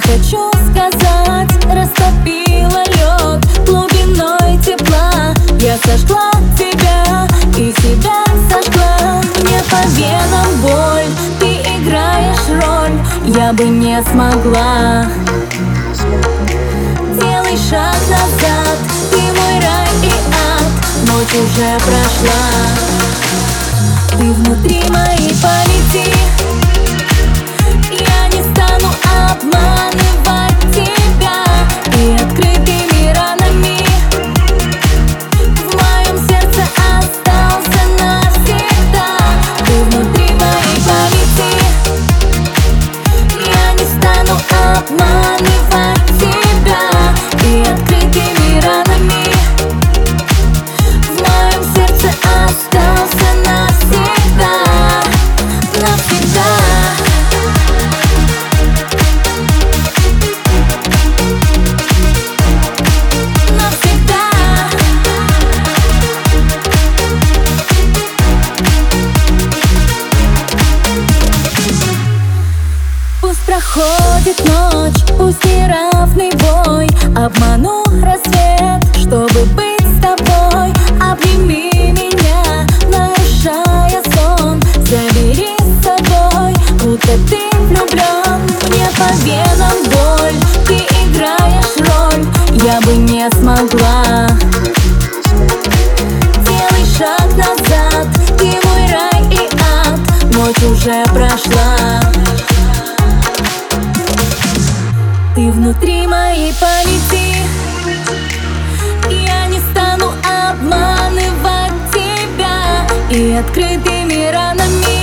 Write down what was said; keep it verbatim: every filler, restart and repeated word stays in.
хочу сказать, растопила лед глубиной тепла. Я сожгла тебя и себя сожгла. Мне по венам боль, ты играешь роль, я бы не смогла. Делай шаг назад, ты мой рай и ад, ночь уже прошла. Ты внутри моей памяти, я не стану обманывать тебя. И открытыми ранами в моем сердце остался навсегда. Ты внутри моей памяти, я не стану обманывать тебя. И открытыми ранами в моем сердце остался навсегда. Навсегда. Пусть проходит ночь, пусть неравный бой, обману рассвет, чтобы быть с тобой. Обними меня, нарушая сон, забери с собой, будто ты влюблен. Мне по венам боль, ты играешь роль, я бы не смогла. Делай шаг назад, ты мой рай и ад, ночь уже прошла. Ты внутри моей памяти, я не стану обманывать тебя. И открытыми ранами